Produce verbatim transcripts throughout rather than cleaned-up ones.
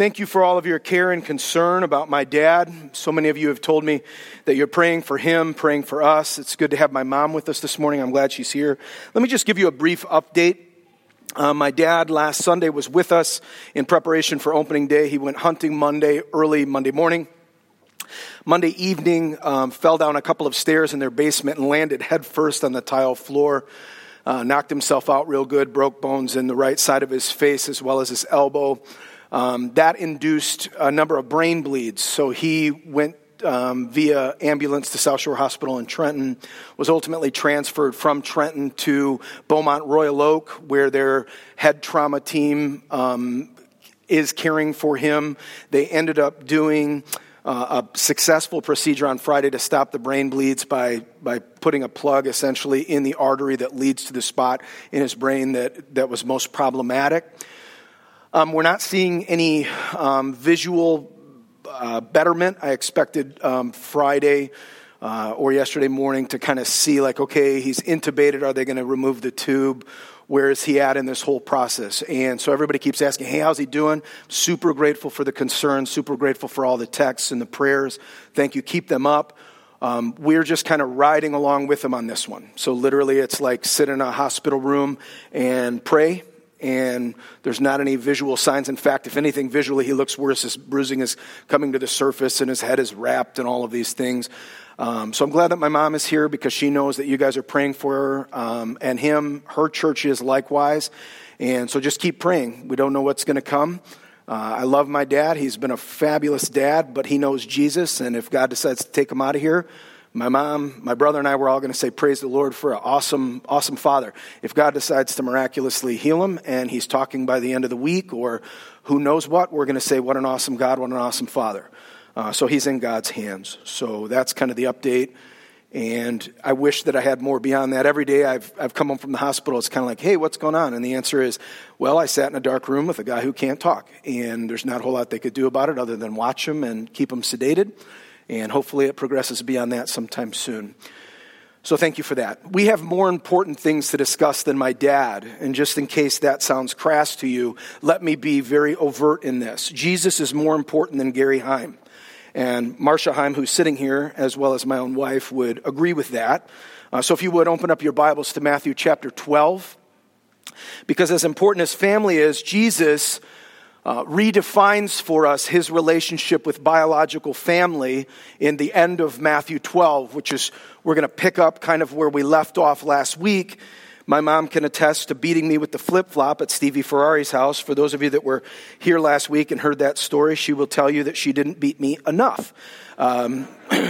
Thank you for all of your care and concern about my dad. So many of you have told me that you're praying for him, praying for us. It's good to have my mom with us this morning. I'm glad she's here. Let me just give you a brief update. Uh, my dad last Sunday was with us in preparation for opening day. He went hunting Monday, early Monday morning. Monday evening, um, fell down a couple of stairs in their basement and landed headfirst on the tile floor. Uh, knocked himself out real good, broke bones in the right side of his face as well as his elbow. Um, that induced a number of brain bleeds, so he went um, via ambulance to South Shore Hospital in Trenton, was ultimately transferred from Trenton to Beaumont Royal Oak, where their head trauma team um, is caring for him. They ended up doing uh, a successful procedure on Friday to stop the brain bleeds by by putting a plug essentially in the artery that leads to the spot in his brain that, that was most problematic. Um, we're not seeing any um, visual uh, betterment. I expected um, Friday uh, or yesterday morning to kind of see like, okay, he's intubated. Are they going to remove the tube? Where is he at in this whole process? And so everybody keeps asking, hey, how's he doing? Super grateful for the concern, super grateful for all the texts and the prayers. Thank you. Keep them up. Um, we're just kind of riding along with him on this one. So literally it's like sit in a hospital room and pray. And there's not any visual signs. In fact, if anything, visually he looks worse. His bruising is coming to the surface and his head is wrapped and all of these things. Um, so I'm glad that my mom is here because she knows that you guys are praying for her um, and him. Her church is likewise. And so just keep praying. We don't know what's going to come. Uh, I love my dad. He's been a fabulous dad, but he knows Jesus. And if God decides to take him out of here, my mom, my brother, and I were all going to say, praise the Lord for an awesome, awesome father. If God decides to miraculously heal him and he's talking by the end of the week or who knows what, we're going to say, what an awesome God, what an awesome father. Uh, so he's in God's hands. So that's kind of the update. And I wish that I had more beyond that. Every day I've I've come home from the hospital, it's kind of like, hey, what's going on? And the answer is, well, I sat in a dark room with a guy who can't talk. And there's not a whole lot they could do about it other than watch him and keep him sedated. And hopefully it progresses beyond that sometime soon. So thank you for that. We have more important things to discuss than my dad. And just in case that sounds crass to you, let me be very overt in this. Jesus is more important than Gary Heim. And Marcia Heim, who's sitting here, as well as my own wife, would agree with that. Uh, so if you would open up your Bibles to Matthew chapter twelve. Because as important as family is, Jesus Uh, redefines for us his relationship with biological family in the end of Matthew twelve, which is, we're going to pick up kind of where we left off last week. My mom can attest to beating me with the flip-flop at Stevie Ferrari's house. For those of you that were here last week and heard that story, she will tell you that she didn't beat me enough. Um,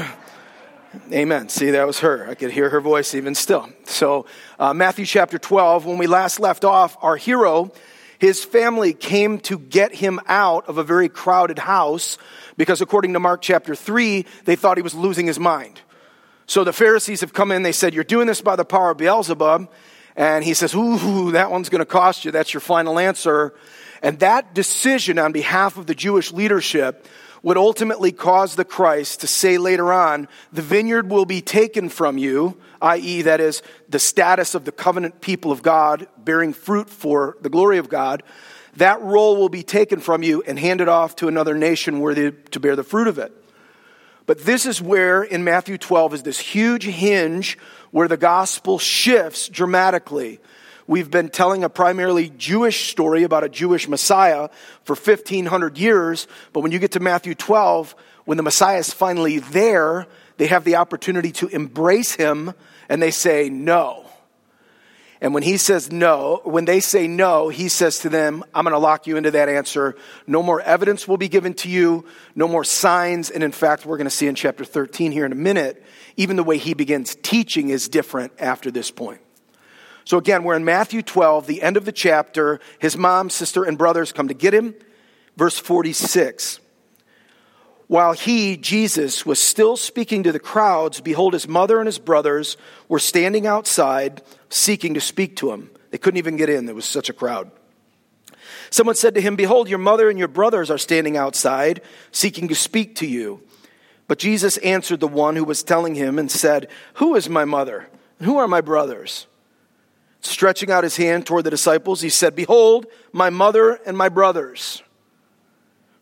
amen. See, that was her. I could hear her voice even still. So uh, Matthew chapter twelve, when we last left off, our hero, his family came to get him out of a very crowded house because according to Mark chapter three, they thought he was losing his mind. So the Pharisees have come in, they said, you're doing this by the power of Beelzebub. And he says, ooh, that one's going to cost you. That's your final answer. And that decision on behalf of the Jewish leadership would ultimately cause the Christ to say later on, the vineyard will be taken from you, that is, that is the status of the covenant people of God bearing fruit for the glory of God. That role will be taken from you and handed off to another nation worthy to bear the fruit of it. But this is where in Matthew twelve is this huge hinge where the gospel shifts dramatically. We've been telling a primarily Jewish story about a Jewish Messiah for fifteen hundred years. But when you get to Matthew twelve, when the Messiah is finally there, they have the opportunity to embrace him and they say no. And when he says no, when they say no, he says to them, I'm going to lock you into that answer. No more evidence will be given to you. No more signs. And in fact, we're going to see in chapter thirteen here in a minute, even the way he begins teaching is different after this point. So again, we're in Matthew twelve, the end of the chapter. His mom, sister, and brothers come to get him. Verse forty-six. While he, Jesus, was still speaking to the crowds, behold, his mother and his brothers were standing outside seeking to speak to him. They couldn't even get in. There was such a crowd. Someone said to him, behold, your mother and your brothers are standing outside seeking to speak to you. But Jesus answered the one who was telling him and said, who is my mother and who are my brothers? Stretching out his hand toward the disciples, he said, behold, my mother and my brothers.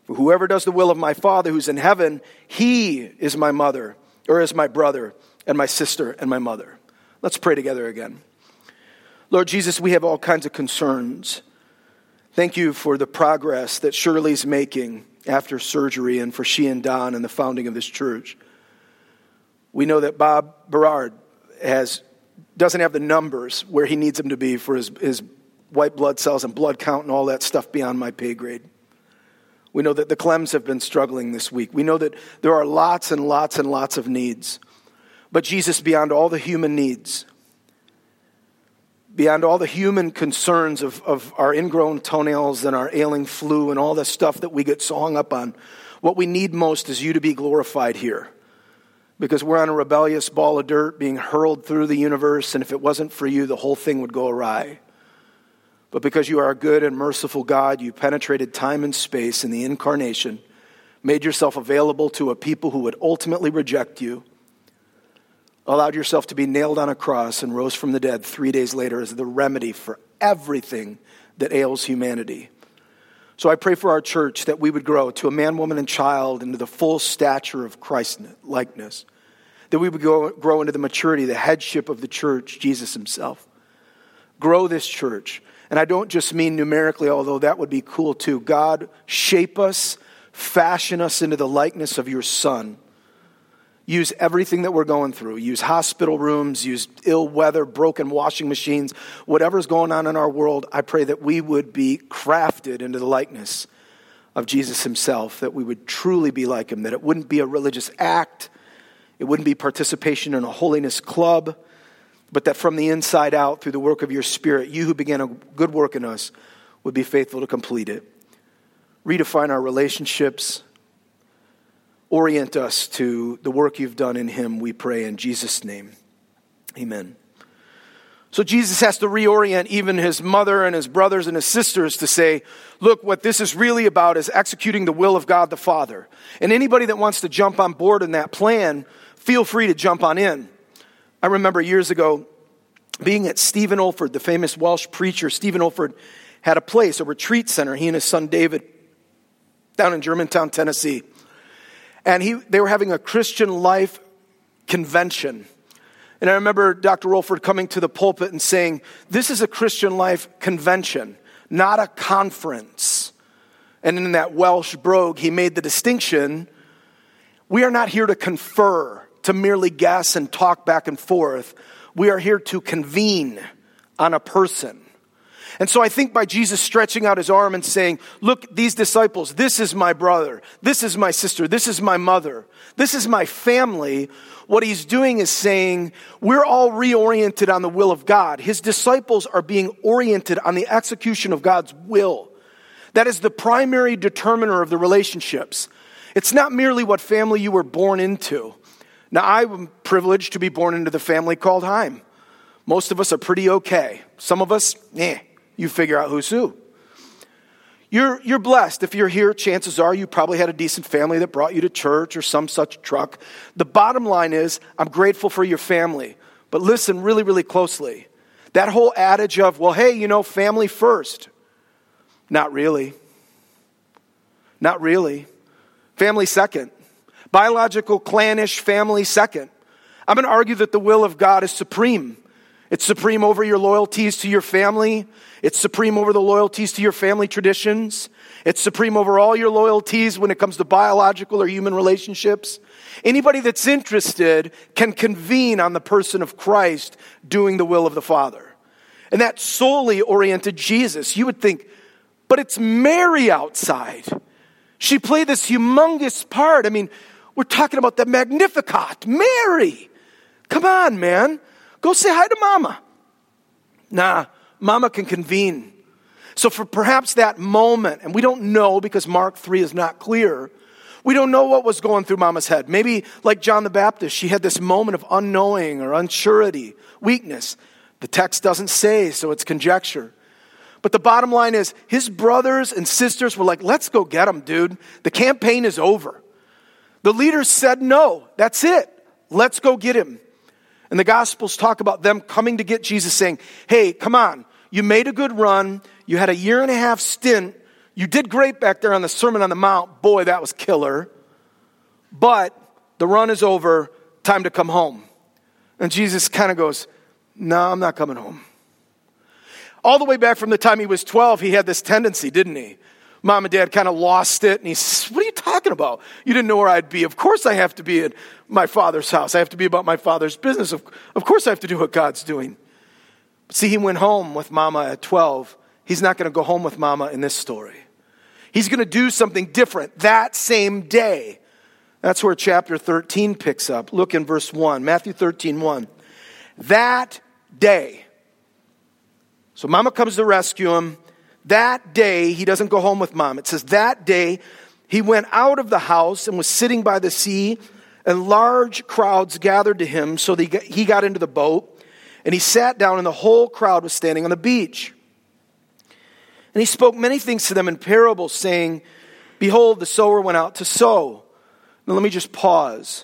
For whoever does the will of my Father who's in heaven, he is my mother, or is my brother, and my sister, and my mother. Let's pray together again. Lord Jesus, we have all kinds of concerns. Thank you for the progress that Shirley's making after surgery, and for she and Don and the founding of this church. We know that Bob Berard has doesn't have the numbers where he needs them to be for his, his white blood cells and blood count and all that stuff beyond my pay grade. We know that the Clems have been struggling this week. We know that there are lots and lots and lots of needs. But Jesus, beyond all the human needs, beyond all the human concerns of, of our ingrown toenails and our ailing flu and all the stuff that we get so hung up on, what we need most is you to be glorified here. Because we're on a rebellious ball of dirt being hurled through the universe, and if it wasn't for you, the whole thing would go awry. But because you are a good and merciful God, you penetrated time and space in the incarnation, made yourself available to a people who would ultimately reject you, allowed yourself to be nailed on a cross, and rose from the dead three days later as the remedy for everything that ails humanity. So I pray for our church that we would grow to a man, woman, and child into the full stature of Christ-likeness, that we would go, grow into the maturity, the headship of the church, Jesus himself. Grow this church. And I don't just mean numerically, although that would be cool too. God, shape us, fashion us into the likeness of your Son. Use everything that we're going through. Use hospital rooms, use ill weather, broken washing machines, whatever's going on in our world. I pray that we would be crafted into the likeness of Jesus himself, that we would truly be like him, that it wouldn't be a religious act, it wouldn't be participation in a holiness club, but that from the inside out, through the work of your Spirit, you who began a good work in us would be faithful to complete it. Redefine our relationships. Orient us to the work you've done in him, we pray in Jesus' name. Amen. So Jesus has to reorient even his mother and his brothers and his sisters to say, look, what this is really about is executing the will of God the Father. And anybody that wants to jump on board in that plan, feel free to jump on in. I remember years ago being at Stephen Olford, the famous Welsh preacher. Stephen Olford had a place, a retreat center, he and his son David, down in Germantown, Tennessee. And he, they were having a Christian life convention. And I remember Doctor Olford coming to the pulpit and saying, this is a Christian life convention, not a conference. And in that Welsh brogue, he made the distinction, we are not here to confer, to merely guess and talk back and forth. We are here to convene on a person. And so I think by Jesus stretching out his arm and saying, look, these disciples, this is my brother, this is my sister, this is my mother, this is my family. What he's doing is saying, we're all reoriented on the will of God. His disciples are being oriented on the execution of God's will. That is the primary determiner of the relationships. It's not merely what family you were born into. Now, I'm privileged to be born into the family called Heim. Most of us are pretty okay. Some of us, eh. You figure out who's who. You're, you're blessed. If you're here, chances are you probably had a decent family that brought you to church or some such truck. The bottom line is, I'm grateful for your family. But listen really, really closely. That whole adage of, well, hey, you know, family first. Not really. Not really. Family second. Biological, clannish family second. I'm going to argue that the will of God is supreme. It's supreme over your loyalties to your family. It's supreme over the loyalties to your family traditions. It's supreme over all your loyalties when it comes to biological or human relationships. Anybody that's interested can convene on the person of Christ doing the will of the Father. And that solely oriented Jesus. You would think, but it's Mary outside. She played this humongous part. I mean, we're talking about the Magnificat. Mary! Come on, man. Go say hi to mama. Nah, mama can convene. So for perhaps that moment, and we don't know because Mark three is not clear, we don't know what was going through mama's head. Maybe like John the Baptist, she had this moment of unknowing or unsurety, weakness. The text doesn't say, so it's conjecture. But the bottom line is, his brothers and sisters were like, let's go get him, dude. The campaign is over. The leaders said no, that's it. Let's go get him. And the Gospels talk about them coming to get Jesus saying, hey, come on, you made a good run. You had a year and a half stint you did great back there on the Sermon on the Mount. Boy, that was killer. But the run is over. Time to come home. And Jesus kind of goes, no, I'm not coming home. All the way back from the time he was twelve, he had this tendency, didn't he? Mom and dad kind of lost it. And he says, what are you talking about? You didn't know where I'd be. Of course I have to be at my Father's house. I have to be about my Father's business. Of, of course I have to do what God's doing. But see, he went home with Mama at twelve. He's not going to go home with Mama in this story. He's going to do something different that same day. That's where chapter thirteen picks up. Look in verse one, Matthew thirteen, one. That day. So Mama comes to rescue him. That day, he doesn't go home with Mom. It says, that day, he went out of the house and was sitting by the sea, and large crowds gathered to him. So he got into the boat, and he sat down, and the whole crowd was standing on the beach. And he spoke many things to them in parables, saying, behold, the sower went out to sow. Now let me just pause.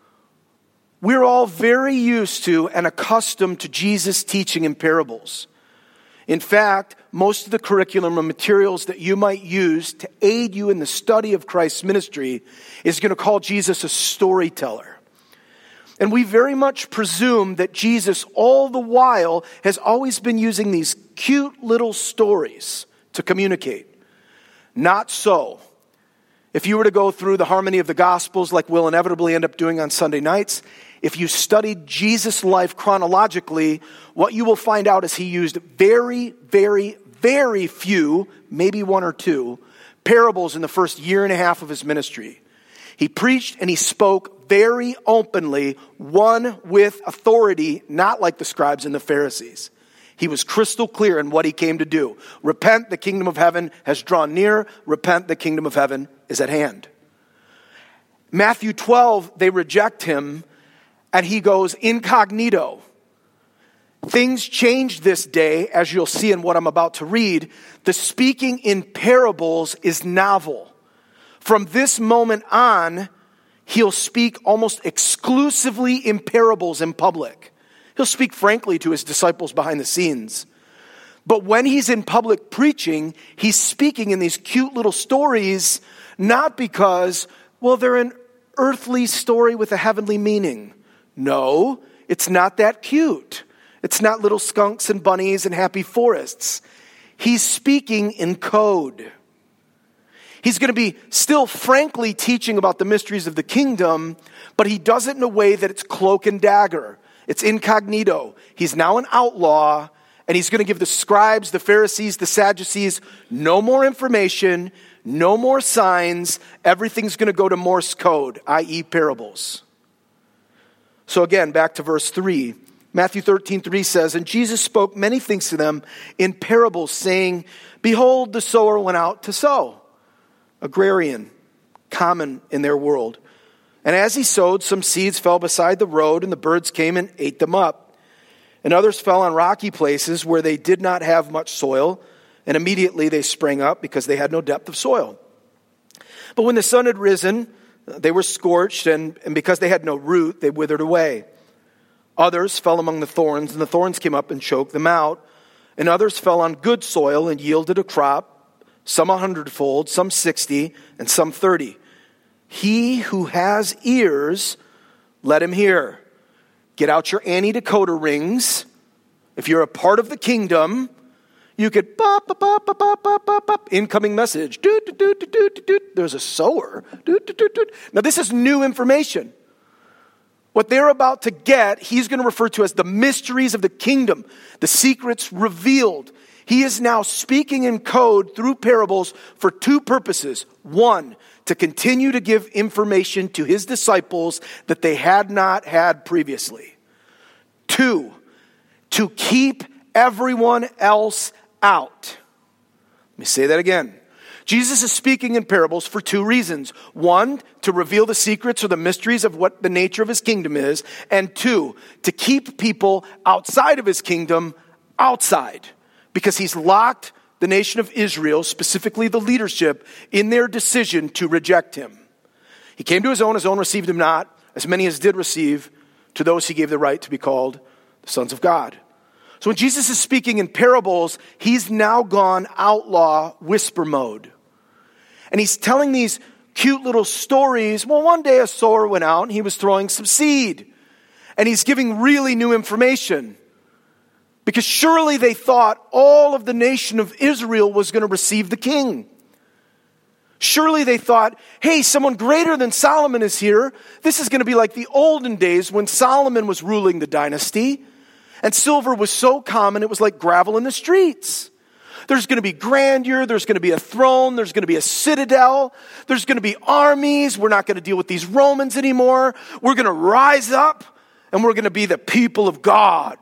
We're all very used to and accustomed to Jesus teaching in parables. In fact, most of the curriculum and materials that you might use to aid you in the study of Christ's ministry is going to call Jesus a storyteller. And we very much presume that Jesus all the while has always been using these cute little stories to communicate. Not so. If you were to go through the harmony of the Gospels like we'll inevitably end up doing on Sunday nights, if you studied Jesus' life chronologically, what you will find out is he used very, very, very few, maybe one or two, parables in the first year and a half of his ministry. He preached and he spoke very openly, one with authority, not like the scribes and the Pharisees. He was crystal clear in what he came to do. Repent, the kingdom of heaven has drawn near. Repent, the kingdom of heaven is at hand. Matthew twelve, they reject him, and he goes incognito. Things changed this day, as you'll see in what I'm about to read. The speaking in parables is novel. From this moment on, he'll speak almost exclusively in parables in public. He'll speak frankly to his disciples behind the scenes. But when he's in public preaching, he's speaking in these cute little stories, not because, well, they're an earthly story with a heavenly meaning. No, it's not that cute. It's not little skunks and bunnies and happy forests. He's speaking in code. He's going to be still frankly teaching about the mysteries of the kingdom, but he does it in a way that it's cloak and dagger. It's incognito. He's now an outlaw, and he's going to give the scribes, the Pharisees, the Sadducees no more information, no more signs. Everything's going to go to Morse code, that is parables. So again, back to verse three. Matthew thirteen, three says, and Jesus spoke many things to them in parables, saying, behold, the sower went out to sow. Agrarian, common in their world. And as he sowed, some seeds fell beside the road, and the birds came and ate them up. And others fell on rocky places where they did not have much soil, and immediately they sprang up because they had no depth of soil. But when the sun had risen, they were scorched, and, and because they had no root, they withered away. Others fell among the thorns, and the thorns came up and choked them out. And others fell on good soil and yielded a crop, some a hundredfold, some sixty, and some thirty. He who has ears, let him hear. Get out your Annie decoder rings. If you're a part of the kingdom, you could bop, bop, bop, bop, bop, bop, bop, bop, incoming message. Doot, doot, doot, doot, doot, doot. There's a sower. Doot, doot, doot, doot. Now this is new information. What they're about to get, he's going to refer to as the mysteries of the kingdom, the secrets revealed. He is now speaking in code through parables for two purposes. One, to continue to give information to his disciples that they had not had previously. Two, to keep everyone else out. Let me say that again. Jesus is speaking in parables for two reasons. One, to reveal the secrets or the mysteries of what the nature of his kingdom is. And two, to keep people outside of his kingdom outside. Because he's locked the nation of Israel, specifically the leadership, in their decision to reject him. He came to his own, his own received him not. As many as did receive, to those he gave the right to be called the sons of God. So when Jesus is speaking in parables, he's now gone outlaw whisper mode. And he's telling these cute little stories. Well, one day a sower went out and he was throwing some seed. And he's giving really new information. Because surely they thought all of the nation of Israel was going to receive the king. Surely they thought, hey, someone greater than Solomon is here. This is going to be like the olden days when Solomon was ruling the dynasty. And silver was so common, it was like gravel in the streets. There's going to be grandeur. There's going to be a throne. There's going to be a citadel. There's going to be armies. We're not going to deal with these Romans anymore. We're going to rise up and we're going to be the people of God.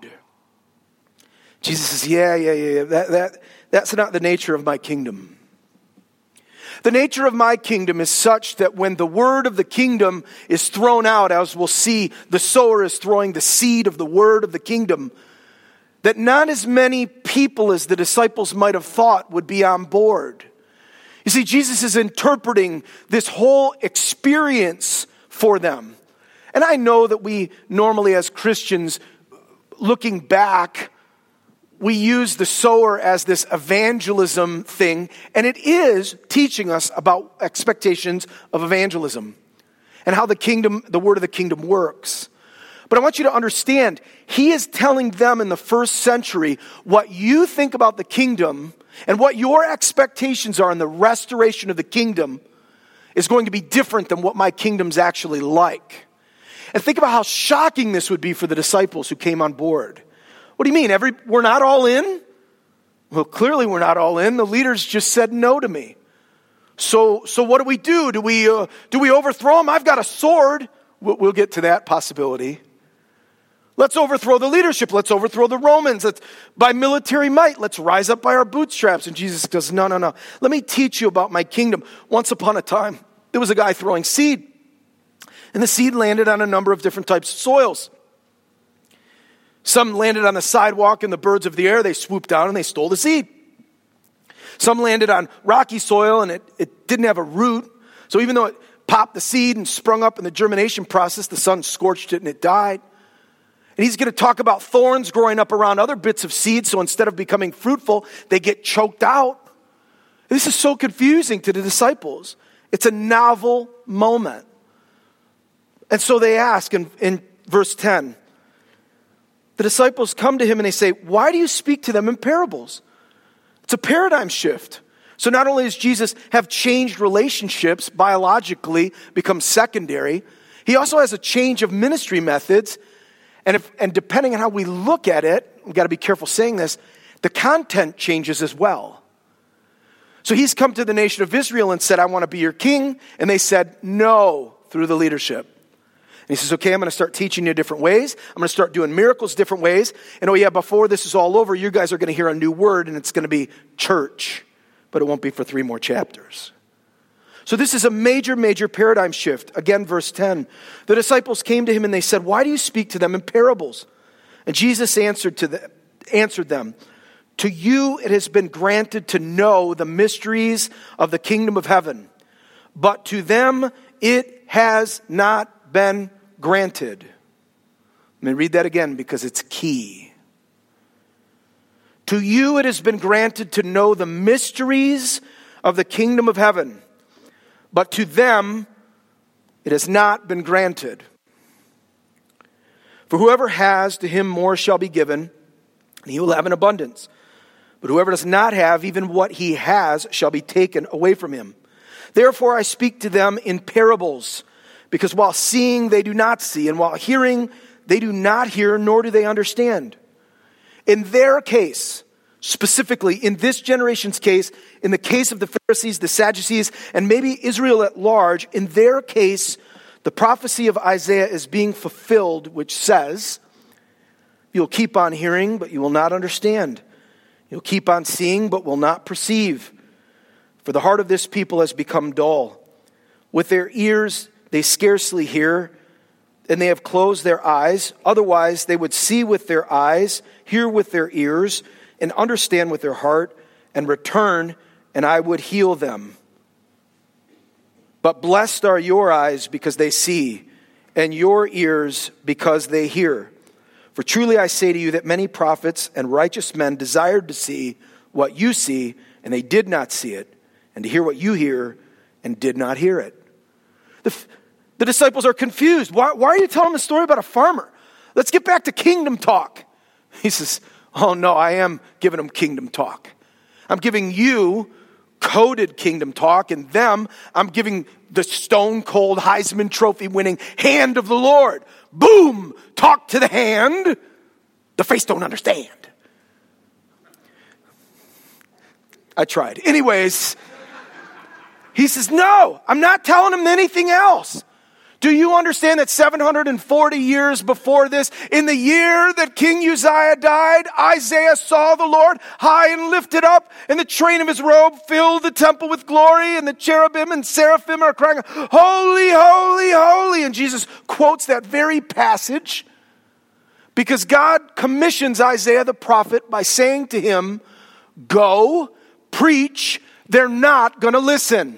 Jesus says, yeah, yeah, yeah, that, that, that's not the nature of my kingdom. The nature of my kingdom is such that when the word of the kingdom is thrown out, as we'll see, the sower is throwing the seed of the word of the kingdom, that not as many people as the disciples might have thought would be on board. You see, Jesus is interpreting this whole experience for them. And I know that we normally as Christians, looking back, we use the sower as this evangelism thing, and it is teaching us about expectations of evangelism and how the kingdom, the word of the kingdom works. But I want you to understand, he is telling them in the first century what you think about the kingdom and what your expectations are in the restoration of the kingdom is going to be different than what my kingdom's actually like. And think about how shocking this would be for the disciples who came on board. What do you mean? Every, we're not all in? Well, clearly we're not all in. The leaders just said no to me. So, so what do we do? Do we, uh, do we overthrow them? I've got a sword. We'll, we'll get to that possibility. Let's overthrow the leadership. Let's overthrow the Romans. Let's, by military might, let's rise up by our bootstraps. And Jesus goes, no, no, no. Let me teach you about my kingdom. Once upon a time, there was a guy throwing seed. And the seed landed on a number of different types of soils. Some landed on the sidewalk and the birds of the air, they swooped down and they stole the seed. Some landed on rocky soil and it, it didn't have a root. So even though it popped the seed and sprung up in the germination process, the sun scorched it and it died. And he's going to talk about thorns growing up around other bits of seed, so instead of becoming fruitful, they get choked out. This is so confusing to the disciples. It's a novel moment. And so they ask in, in verse ten, the disciples come to him and they say, why do you speak to them in parables? It's a paradigm shift. So not only does Jesus have changed relationships, biologically become secondary, he also has a change of ministry methods. And, if, and depending on how we look at it, we've got to be careful saying this, the content changes as well. So he's come to the nation of Israel and said, I want to be your king. And they said, no, through the leadership. And he says, okay, I'm going to start teaching you different ways. I'm going to start doing miracles different ways. And oh yeah, before this is all over, you guys are going to hear a new word and it's going to be church. But it won't be for three more chapters. So this is a major, major paradigm shift. Again, verse ten. The disciples came to him and they said, why do you speak to them in parables? And Jesus answered to them, answered them, to you it has been granted to know the mysteries of the kingdom of heaven. But to them it has not been granted. Let me read that again because it's key. To you it has been granted to know the mysteries of the kingdom of heaven. But to them, it has not been granted. For whoever has, to him more shall be given, and he will have an abundance. But whoever does not have, even what he has shall be taken away from him. Therefore I speak to them in parables, because while seeing they do not see, and while hearing they do not hear, nor do they understand. In their case, specifically, in this generation's case, in the case of the Pharisees, the Sadducees, and maybe Israel at large, in their case, the prophecy of Isaiah is being fulfilled, which says, you'll keep on hearing, but you will not understand. You'll keep on seeing, but will not perceive. For the heart of this people has become dull. With their ears they scarcely hear, and they have closed their eyes. Otherwise they would see with their eyes, hear with their ears, and understand with their heart, and return, and I would heal them. But blessed are your eyes because they see, and your ears because they hear. For truly I say to you that many prophets and righteous men desired to see what you see, and they did not see it, and to hear what you hear, and did not hear it. The, the disciples are confused. Why, why are you telling the story about a farmer? Let's get back to kingdom talk. He says, oh no, I am giving them kingdom talk. I'm giving you coded kingdom talk, and them, I'm giving the stone cold Heisman Trophy winning hand of the Lord. Boom! Talk to the hand. The face don't understand. I tried. Anyways, he says, no, I'm not telling him anything else. Do you understand that seven hundred forty years before this, in the year that King Uzziah died, Isaiah saw the Lord high and lifted up, and the train of his robe filled the temple with glory, and the cherubim and seraphim are crying, holy, holy, holy. And Jesus quotes that very passage because God commissions Isaiah the prophet by saying to him, go, preach, they're not going to listen.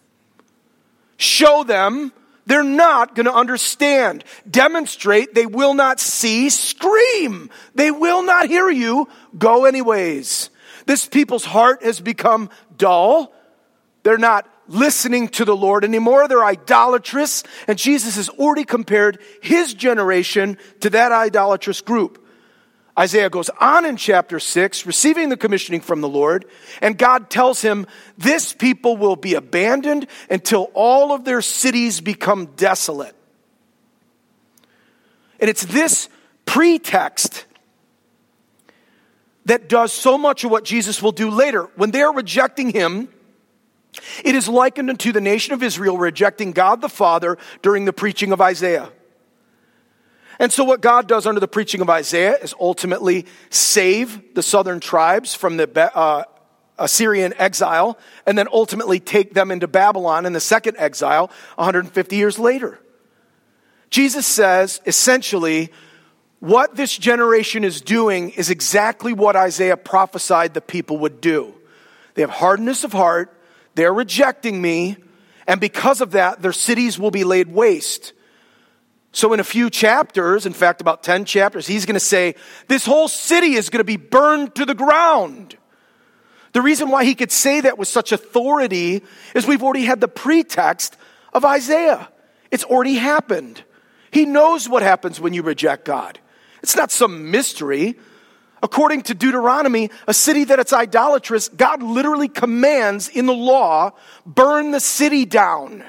Show them, they're not going to understand. Demonstrate, they will not see. Scream, they will not hear you. Go anyways. This people's heart has become dull. They're not listening to the Lord anymore. They're idolatrous. And Jesus has already compared his generation to that idolatrous group. Isaiah goes on in chapter six, receiving the commissioning from the Lord, and God tells him, this people will be abandoned until all of their cities become desolate. And it's this pretext that does so much of what Jesus will do later. When they're rejecting him, it is likened unto the nation of Israel rejecting God the Father during the preaching of Isaiah. And so what God does under the preaching of Isaiah is ultimately save the southern tribes from the uh, Assyrian exile, and then ultimately take them into Babylon in the second exile one hundred fifty years later. Jesus says, essentially, what this generation is doing is exactly what Isaiah prophesied the people would do. They have hardness of heart, they're rejecting me, and because of that, their cities will be laid waste. So in a few chapters, in fact about ten chapters, he's going to say, this whole city is going to be burned to the ground. The reason why he could say that with such authority is we've already had the pretext of Isaiah. It's already happened. He knows what happens when you reject God. It's not some mystery. According to Deuteronomy, a city that it's idolatrous, God literally commands in the law, burn the city down.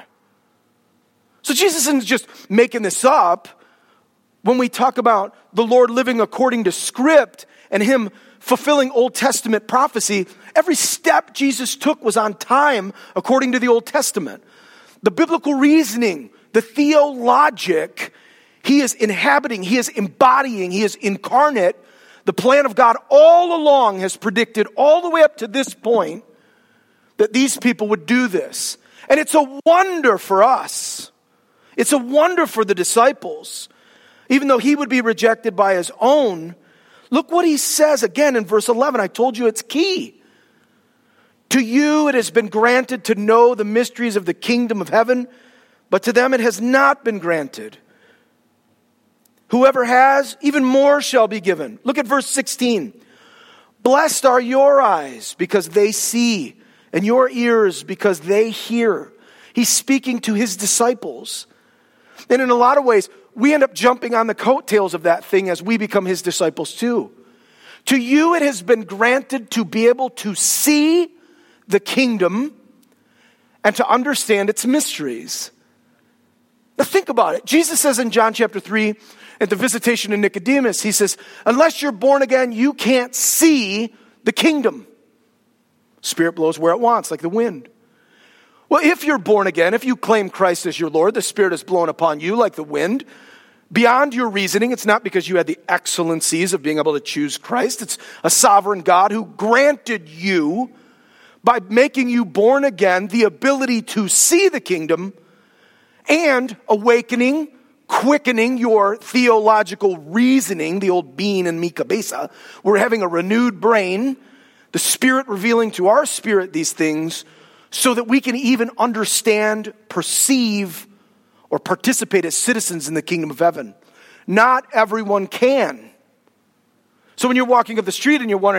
So Jesus isn't just making this up. When we talk about the Lord living according to script and him fulfilling Old Testament prophecy, every step Jesus took was on time according to the Old Testament. The biblical reasoning, the theologic, he is inhabiting, he is embodying, he is incarnate. The plan of God all along has predicted all the way up to this point that these people would do this. And it's a wonder for us. It's a wonder for the disciples. Even though he would be rejected by his own, look what he says again in verse eleven. I told you it's key. To you it has been granted to know the mysteries of the kingdom of heaven, but to them it has not been granted. Whoever has, even more shall be given. Look at verse sixteen. Blessed are your eyes because they see, and your ears because they hear. He's speaking to his disciples. And in a lot of ways, we end up jumping on the coattails of that thing as we become his disciples too. To you it has been granted to be able to see the kingdom and to understand its mysteries. Now think about it. Jesus says in John chapter three, at the visitation of Nicodemus, he says, unless you're born again, you can't see the kingdom. Spirit blows where it wants, like the wind. Well, if you're born again, if you claim Christ as your Lord, the Spirit is blown upon you like the wind. Beyond your reasoning, it's not because you had the excellencies of being able to choose Christ. It's a sovereign God who granted you, by making you born again, the ability to see the kingdom and awakening, quickening your theological reasoning, the old bean in mi cabeza. We're having a renewed brain, the Spirit revealing to our spirit these things so that we can even understand, perceive, or participate as citizens in the kingdom of heaven. Not everyone can. So when you're walking up the street and you're wondering,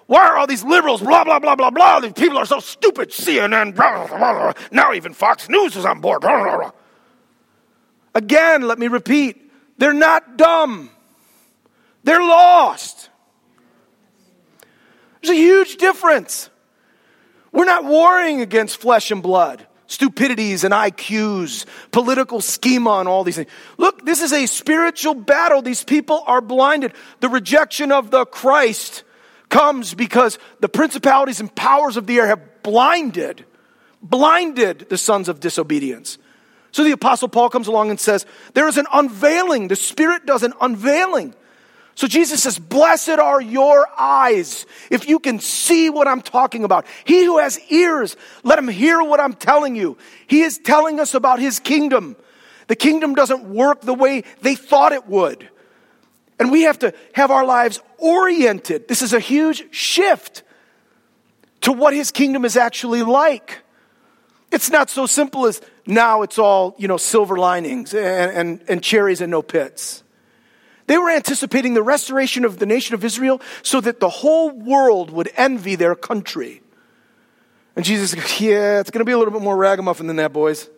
Why are all these liberals, blah, blah, blah, blah, blah. These people are so stupid. C N N, blah, blah, blah, blah. Now even Fox News is on board. Blah, blah, blah. Again, let me repeat. They're not dumb. They're lost. There's a huge difference. We're not warring against flesh and blood, stupidities and I Qs, political schema and all these things. Look, this is a spiritual battle. These people are blinded. The rejection of the Christ comes because the principalities and powers of the air have blinded, blinded the sons of disobedience. So the Apostle Paul comes along and says, there is an unveiling. The Spirit does an unveiling. So Jesus says, blessed are your eyes if you can see what I'm talking about. He who has ears, let him hear what I'm telling you. He is telling us about his kingdom. The kingdom doesn't work the way they thought it would. And we have to have our lives oriented. This is a huge shift to what his kingdom is actually like. It's not so simple as now it's all, you know, silver linings and, and, and cherries and no pits. They were anticipating the restoration of the nation of Israel so that the whole world would envy their country. And Jesus goes, yeah, it's going to be a little bit more ragamuffin than that, boys.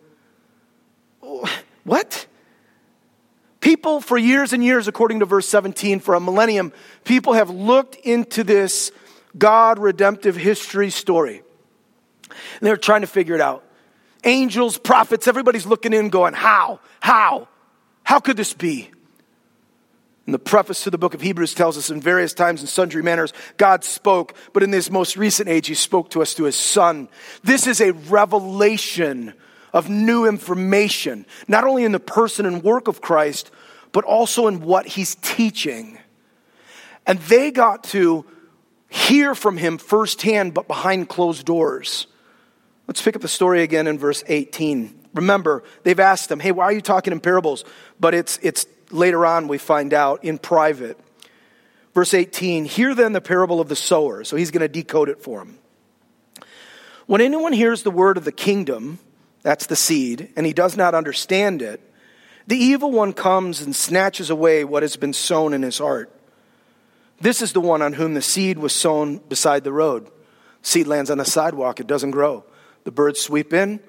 What? People for years and years, according to verse seventeen, for a millennium, people have looked into this God redemptive history story. And they're trying to figure it out. Angels, prophets, everybody's looking in going, how? How? How could this be? And the preface to the book of Hebrews tells us in various times and sundry manners, God spoke, but in this most recent age, he spoke to us through his Son. This is a revelation of new information, not only in the person and work of Christ, but also in what he's teaching. And they got to hear from him firsthand, but behind closed doors. Let's pick up the story again in verse eighteen. Remember, they've asked him, hey, why are you talking in parables? But it's it's later on we find out in private. Verse eighteen, hear then the parable of the sower. So he's going to decode it for him. When anyone hears the word of the kingdom, that's the seed, and he does not understand it, the evil one comes and snatches away what has been sown in his heart. This is the one on whom the seed was sown beside the road. Seed lands on the sidewalk, it doesn't grow. The birds sweep in,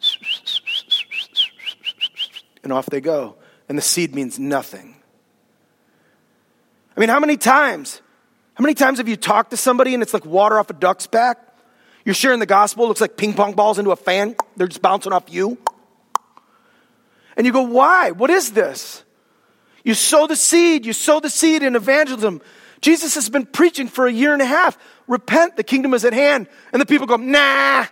and off they go. And the seed means nothing. I mean, how many times, how many times have you talked to somebody and it's like water off a duck's back? You're sharing the gospel, it looks like ping pong balls into a fan. They're just bouncing off you. And you go, why? What is this? You sow the seed. You sow the seed in evangelism. Jesus has been preaching for a year and a half. Repent, the kingdom is at hand. And the people go, nah.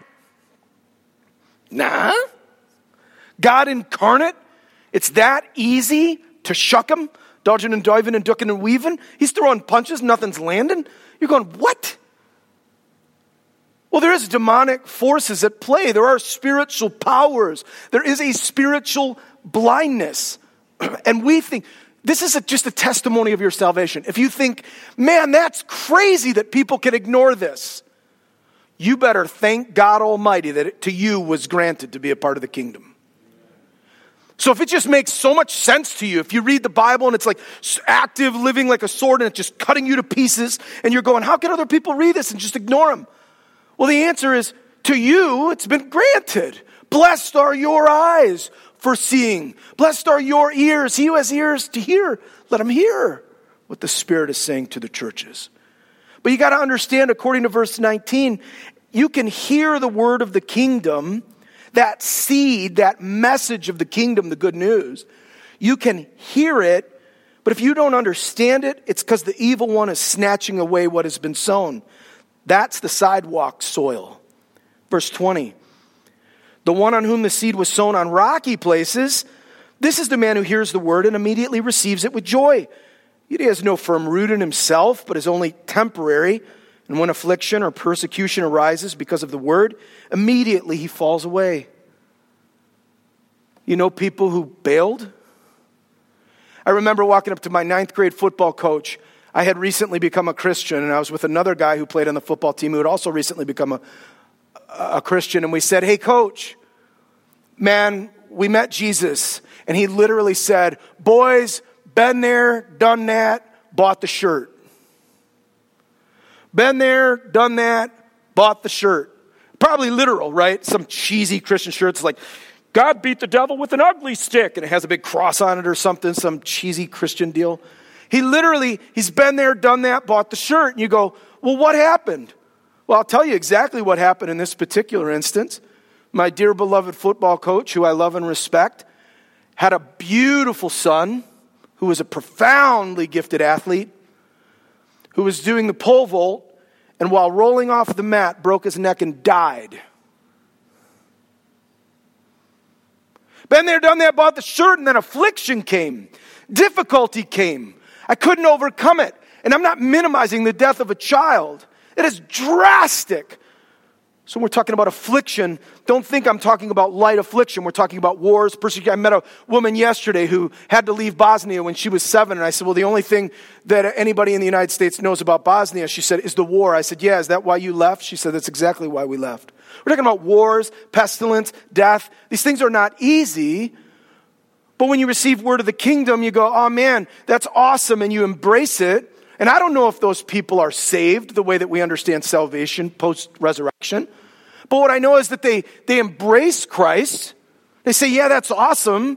Nah? God incarnate? It's that easy to shuck him? Dodging and diving and ducking and weaving? He's throwing punches, nothing's landing? You're going, what? Well, there is demonic forces at play. There are spiritual powers. There is a spiritual blindness. And we think, this is a, just a testimony of your salvation. If you think, man, that's crazy that people can ignore this, you better thank God Almighty that it to you was granted to be a part of the kingdom. So if it just makes so much sense to you, if you read the Bible and it's like active living like a sword and it's just cutting you to pieces and you're going, how can other people read this and just ignore them? Well, the answer is, to you, it's been granted. Blessed are your eyes for seeing. Blessed are your ears. He who has ears to hear, let him hear what the Spirit is saying to the churches. But you got to understand, according to verse nineteen, you can hear the word of the kingdom, that seed, that message of the kingdom, the good news. You can hear it, but if you don't understand it, it's because the evil one is snatching away what has been sown. That's the sidewalk soil. Verse twenty. The one on whom the seed was sown on rocky places, this is the man who hears the word and immediately receives it with joy. He has no firm root in himself, but is only temporary. And when affliction or persecution arises because of the word, immediately he falls away. You know people who bailed? I remember walking up to my ninth grade football coach. I had recently become a Christian, and I was with another guy who played on the football team who had also recently become a, a Christian. And we said, hey, coach, man, we met Jesus. And he literally said, boys, been there, done that, bought the shirt. Been there, done that, bought the shirt. Probably literal, right? Some cheesy Christian shirt. It's like, God beat the devil with an ugly stick. And it has a big cross on it or something, some cheesy Christian deal. He literally, he's been there, done that, bought the shirt. And you go, well, what happened? Well, I'll tell you exactly what happened in this particular instance. My dear beloved football coach, who I love and respect, had a beautiful son who was a profoundly gifted athlete, who was doing the pole vault, and while rolling off the mat, broke his neck and died. Been there, done that, bought the shirt, and then affliction came. Difficulty came. I couldn't overcome it. And I'm not minimizing the death of a child. It is drastic. So when we're talking about affliction, don't think I'm talking about light affliction. We're talking about wars, persecution. I met a woman yesterday who had to leave Bosnia when she was seven. And I said, well, the only thing that anybody in the United States knows about Bosnia, she said, is the war. I said, yeah, is that why you left? She said, that's exactly why we left. We're talking about wars, pestilence, death. These things are not easy. But when you receive word of the kingdom, you go, oh man, that's awesome. And you embrace it. And I don't know if those people are saved the way that we understand salvation post-resurrection. But what I know is that they, they embrace Christ. They say, yeah, that's awesome.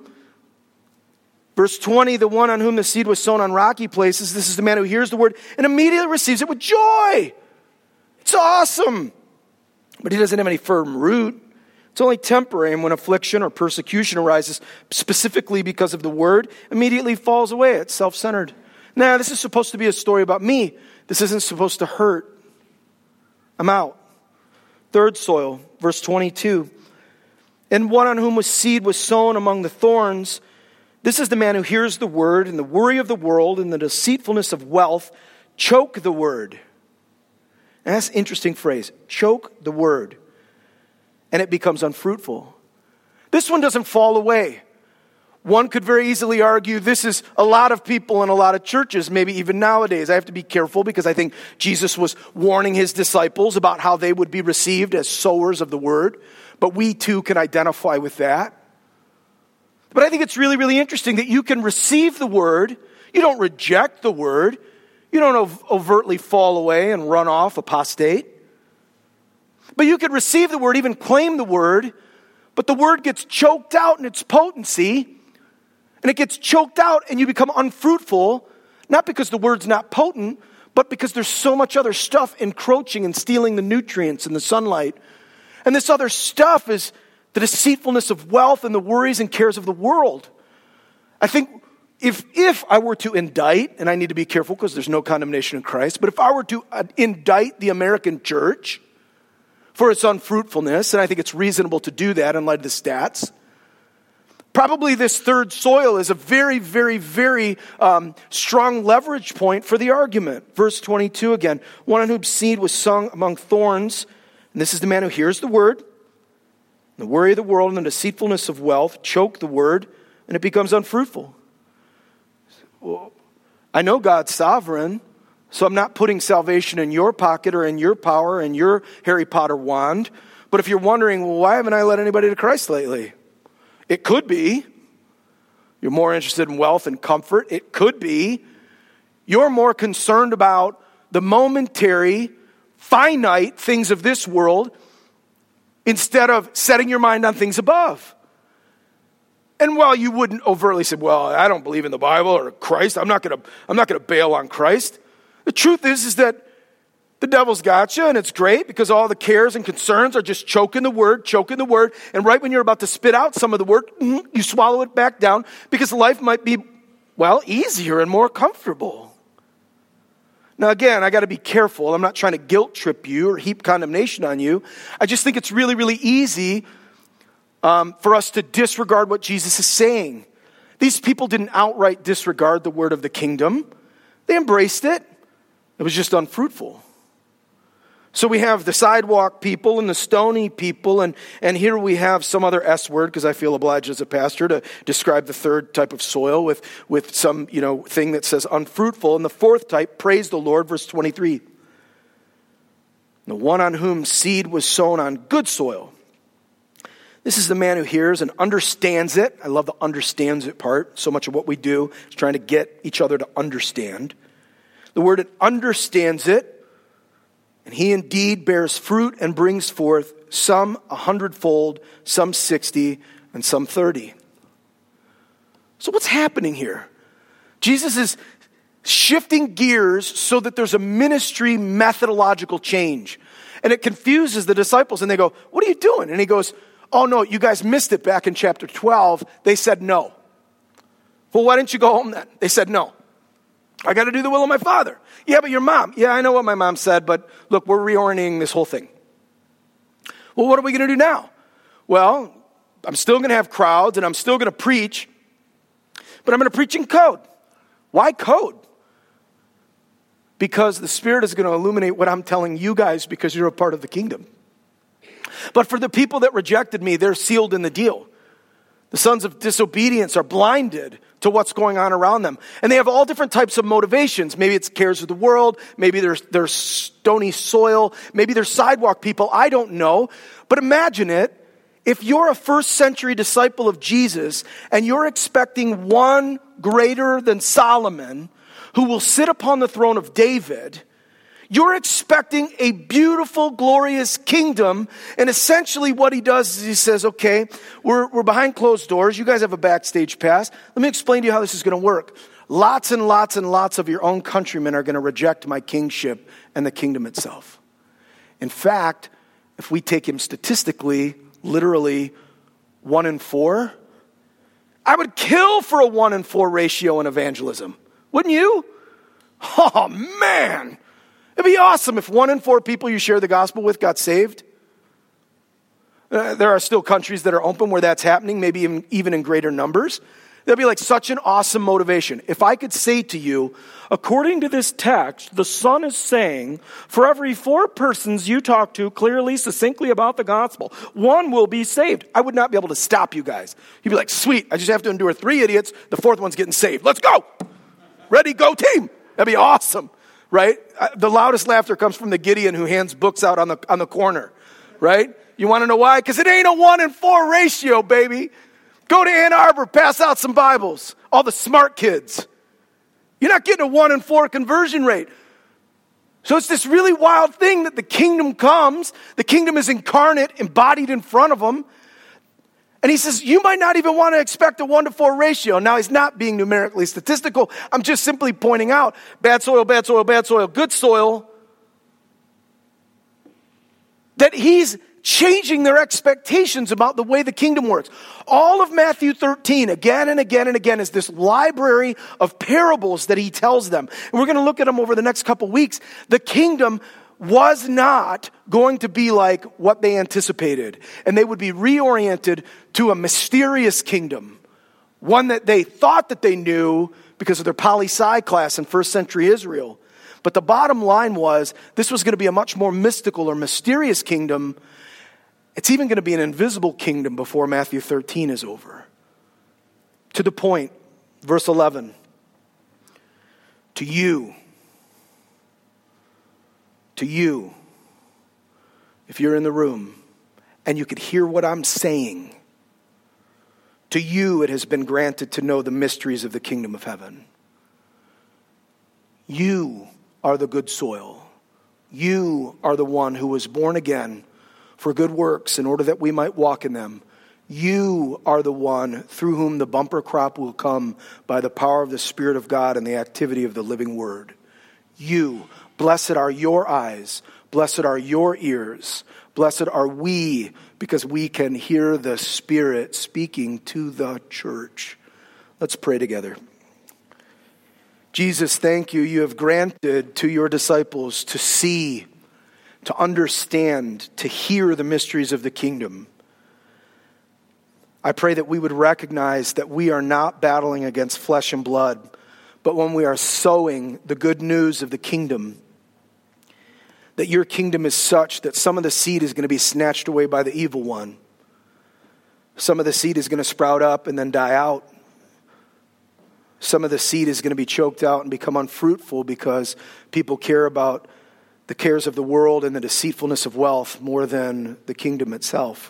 Verse twenty, the one on whom the seed was sown on rocky places, this is the man who hears the word and immediately receives it with joy. It's awesome. But he doesn't have any firm root. It's only temporary, and when affliction or persecution arises, specifically because of the word, immediately falls away. It's self-centered. Now, this is supposed to be a story about me. This isn't supposed to hurt. I'm out. Third soil, verse twenty-two. And one on whom was seed was sown among the thorns. This is the man who hears the word, and the worry of the world and the deceitfulness of wealth choke the word. And that's an interesting phrase. Choke the word. And it becomes unfruitful. This one doesn't fall away. One could very easily argue this is a lot of people in a lot of churches, maybe even nowadays. I have to be careful because I think Jesus was warning his disciples about how they would be received as sowers of the word. But we too can identify with that. But I think it's really, really interesting that you can receive the word. You don't reject the word. You don't ov- overtly fall away and run off, apostate. But you can receive the word, even claim the word, but the word gets choked out in its potency. And it gets choked out and you become unfruitful, not because the word's not potent, but because there's so much other stuff encroaching and stealing the nutrients and the sunlight. And this other stuff is the deceitfulness of wealth and the worries and cares of the world. I think if if I were to indict, and I need to be careful because there's no condemnation in Christ, but if I were to uh, indict the American church for its unfruitfulness, and I think it's reasonable to do that in light of the stats, probably this third soil is a very, very, very um, strong leverage point for the argument. Verse twenty-two again. One on whom seed was sown among thorns. And this is the man who hears the word. The worry of the world and the deceitfulness of wealth choke the word, and it becomes unfruitful. Well, I know God's sovereign, so I'm not putting salvation in your pocket or in your power and your Harry Potter wand. But if you're wondering, well, why haven't I led anybody to Christ lately? It could be you're more interested in wealth and comfort. It could be you're more concerned about the momentary, finite things of this world instead of setting your mind on things above. And while you wouldn't overtly say, well, I don't believe in the Bible or Christ, I'm not going to I'm not going to bail on Christ. The truth is, is that the devil's got you, and it's great because all the cares and concerns are just choking the word, choking the word. And right when you're about to spit out some of the word, you swallow it back down because life might be, well, easier and more comfortable. Now, again, I got to be careful. I'm not trying to guilt trip you or heap condemnation on you. I just think it's really, really easy um, for us to disregard what Jesus is saying. These people didn't outright disregard the word of the kingdom. They embraced it. It was just unfruitful. So we have the sidewalk people and the stony people, and, and here we have some other S word, because I feel obliged as a pastor to describe the third type of soil with, with some, you know, thing that says unfruitful. And the fourth type, praise the Lord, verse twenty-three. The one on whom seed was sown on good soil. This is the man who hears and understands it. I love the understands it part. So much of what we do is trying to get each other to understand. The word it understands it. And he indeed bears fruit and brings forth some a hundredfold, some sixty, and some thirty. So what's happening here? Jesus is shifting gears so that there's a ministry methodological change. And it confuses the disciples, and they go, what are you doing? And he goes, oh no, you guys missed it back in chapter twelve. They said no. Well, why didn't you go home then? They said no. I got to do the will of my Father. Yeah, but your mom. Yeah, I know what my mom said, but look, we're reorienting this whole thing. Well, what are we going to do now? Well, I'm still going to have crowds, and I'm still going to preach, but I'm going to preach in code. Why code? Because the Spirit is going to illuminate what I'm telling you guys because you're a part of the kingdom. But for the people that rejected me, they're sealed in the deal. The sons of disobedience are blinded to what's going on around them. And they have all different types of motivations. Maybe it's cares of the world. Maybe they're, they're stony soil. Maybe they're sidewalk people. I don't know. But imagine it. If you're a first century disciple of Jesus and you're expecting one greater than Solomon who will sit upon the throne of David, you're expecting a beautiful, glorious kingdom. And essentially what he does is he says, okay, we're, we're behind closed doors. You guys have a backstage pass. Let me explain to you how this is going to work. Lots and lots and lots of your own countrymen are going to reject my kingship and the kingdom itself. In fact, if we take him statistically, literally one in four, I would kill for a one in four ratio in evangelism. Wouldn't you? Oh, man. It'd be awesome if one in four people you share the gospel with got saved. Uh, there are still countries that are open where that's happening, maybe even, even in greater numbers. That'd be like such an awesome motivation. If I could say to you, according to this text, the Son is saying, for every four persons you talk to clearly, succinctly about the gospel, one will be saved. I would not be able to stop you guys. You'd be like, sweet, I just have to endure three idiots. The fourth one's getting saved. Let's go. Ready, go team. That'd be awesome, right? The loudest laughter comes from the Gideon who hands books out on the, on the corner, right? You want to know why? Because it ain't a one in four ratio, baby. Go to Ann Arbor, pass out some Bibles. All the smart kids. You're not getting a one in four conversion rate. So it's this really wild thing that the kingdom comes. The kingdom is incarnate, embodied in front of them. And he says, you might not even want to expect a one to four ratio. Now, he's not being numerically statistical. I'm just simply pointing out bad soil, bad soil, bad soil, good soil. That he's changing their expectations about the way the kingdom works. All of Matthew thirteen, again and again and again, is this library of parables that he tells them. And we're going to look at them over the next couple weeks. The kingdom was not going to be like what they anticipated. And they would be reoriented to a mysterious kingdom. One that they thought that they knew because of their poli-sci class in first century Israel. But the bottom line was, this was going to be a much more mystical or mysterious kingdom. It's even going to be an invisible kingdom before Matthew thirteen is over. To the point, verse eleven. To you, to you, if you're in the room and you could hear what I'm saying, to you it has been granted to know the mysteries of the kingdom of heaven. You are the good soil. You are the one who was born again for good works in order that we might walk in them. You are the one through whom the bumper crop will come by the power of the Spirit of God and the activity of the living word. You, blessed are your eyes, blessed are your ears, blessed are we, because we can hear the Spirit speaking to the church. Let's pray together. Jesus, thank you. You have granted to your disciples to see, to understand, to hear the mysteries of the kingdom. I pray that we would recognize that we are not battling against flesh and blood, but when we are sowing the good news of the kingdom, that your kingdom is such that some of the seed is going to be snatched away by the evil one. Some of the seed is going to sprout up and then die out. Some of the seed is going to be choked out and become unfruitful because people care about the cares of the world and the deceitfulness of wealth more than the kingdom itself.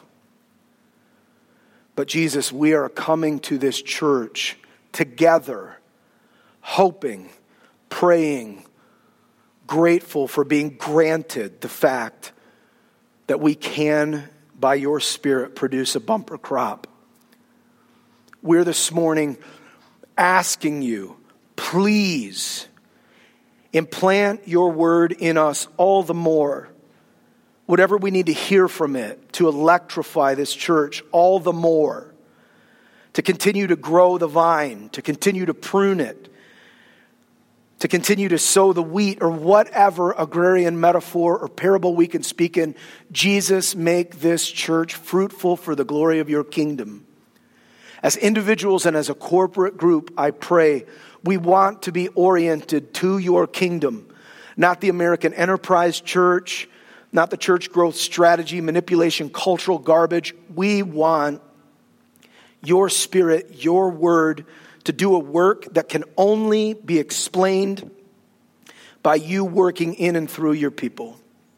But Jesus, we are coming to this church together, hoping, praying, grateful for being granted the fact that we can, by your Spirit, produce a bumper crop. We're this morning asking you, please implant your word in us all the more. Whatever we need to hear from it to electrify this church all the more. To continue to grow the vine, to continue to prune it, to continue to sow the wheat, or whatever agrarian metaphor or parable we can speak in. Jesus, make this church fruitful for the glory of your kingdom. As individuals and as a corporate group, I pray we want to be oriented to your kingdom, not the American enterprise church, not the church growth strategy, manipulation, cultural garbage. We want your Spirit, your word, to do a work that can only be explained by you working in and through your people.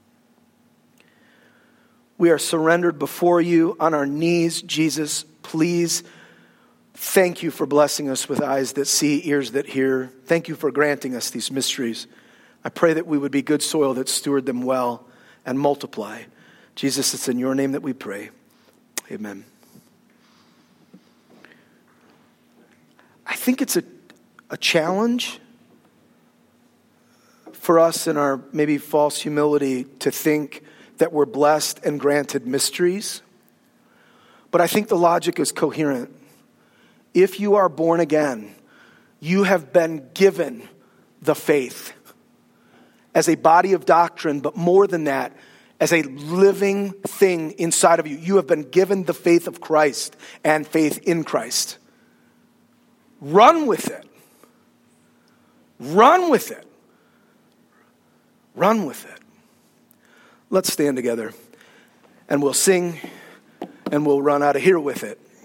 We are surrendered before you on our knees. Jesus, please, thank you for blessing us with eyes that see, ears that hear. Thank you for granting us these mysteries. I pray that we would be good soil that steward them well and multiply. Jesus, it's in your name that we pray. Amen. I think it's a, a challenge for us in our maybe false humility to think that we're blessed and granted mysteries. But I think the logic is coherent. If you are born again, you have been given the faith as a body of doctrine, but more than that, as a living thing inside of you. You have been given the faith of Christ and faith in Christ. Run with it. Run with it. Run with it. Let's stand together and we'll sing and we'll run out of here with it.